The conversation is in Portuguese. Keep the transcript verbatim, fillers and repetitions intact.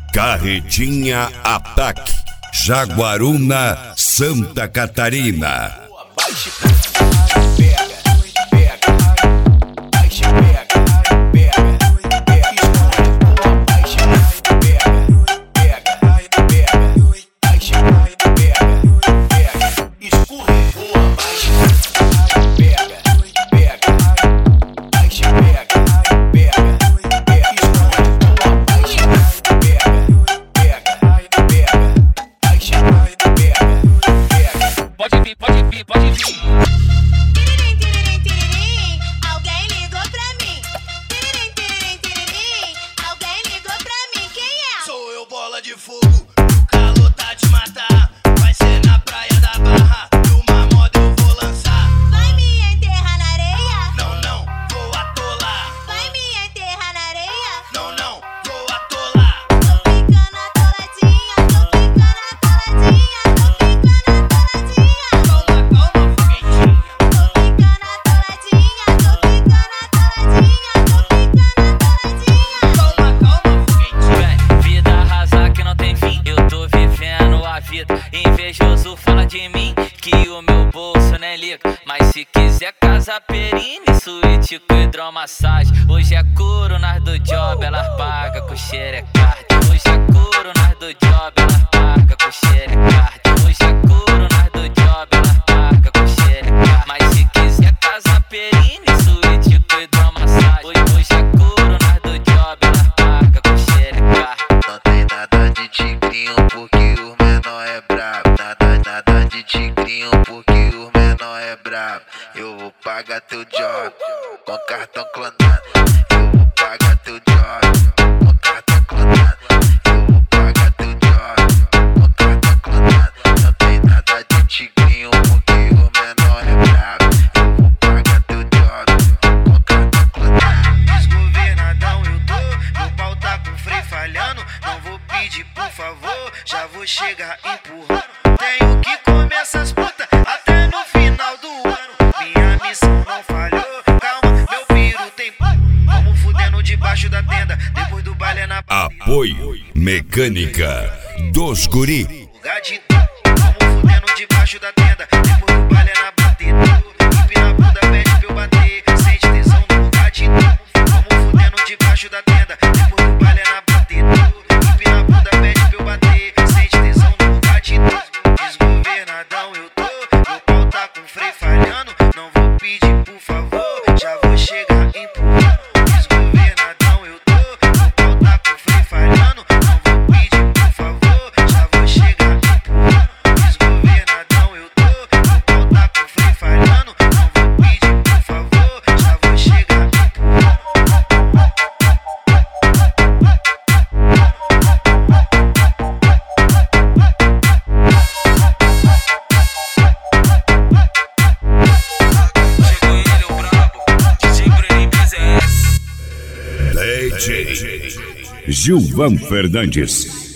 Carretinha Ataque, Jaguaruna, Santa Catarina. Pode vir, pode vir, pode vir. Tiririm, tiririm, tiririm, alguém ligou pra mim. Tiririm, tiririm, tiririm, alguém ligou pra mim. Quem é? Sou eu, bola de fogo, o calor tá de matar. Vai ser na praia da Barra, e uma moda eu vou lançar. Vai me enterrar na areia? Não, não, vou atolar. Vai me enterrar na areia? Não, não, vou atolar. Tô ficando atoladinha, tô ficando atoladinha, tô ficando atoladinha. Calma, calma, foguetinha. Tô ficando atoladinha, tô ficando atoladinha, tô ficando atoladinha. Calma, calma, foguetinha. Véi, vida arrasar que não tem fim, eu tô vivendo a vida. Invejoso fala de mim que o meu bolso nem liga. Mas se quiser casa perine, suíte com hidromassagem. Hoje é couro, nós do job, elas pagam com xerecard. Hoje é couro, nós do job, elas pagam com xerecard. Hoje é couro, nós do job, elas pagam com xerecard. Mas se quiser casa perine, suíte com hidromassagem. Hoje, hoje é couro, nós do job, elas pagam com xerecard. Não tem nada de tigrinho porque o menor é brabo. Nada, nada de tigrinho porque o menor é brabo. Eu vou pagar teu job com cartão clonado. Eu vou pagar teu job com cartão clonado. Eu vou pagar teu job com cartão clonado. Não tem nada de tigrinho porque o menor é brabo. Eu vou pagar teu job com cartão clonado. Desgovernadão eu tô, meu pau tá com freio falhando. Não vou pedir por favor, já vou chegar empurrando. Tenho que comer essas putas até no final do ano. Minha missão não falhou, calma, meu piro tem p***. Vamos fudendo debaixo da tenda, depois do baile é na Apoio Mecânica dos Guri. lugar de tu. Vamos fudendo debaixo da tenda, depois do baile é na batida. Empina a bunda, pede pra eu bater, sente tesão no lugar de tu. Vamos fudendo debaixo da tenda, depois do baile é na batida. Empina a bunda, pede pra eu bater, sente tesão no lugar de tu. Desgovernadão eu tô, meu pau tá com freio falhando. Não vou pedir por favor, já vou chegar empurrando. Desgovernadão eu tô, meu pau tá com freio falhando. Não vou pedir por favor, já vou chegar empurrando. Desgovernadão eu tô, meu pau tá com freio falhando. Não vou pedir por favor, já vou chegar empurrando. Chegou ele, o brabo, D J Brenin P Z S. D J Gilvan Fernandes.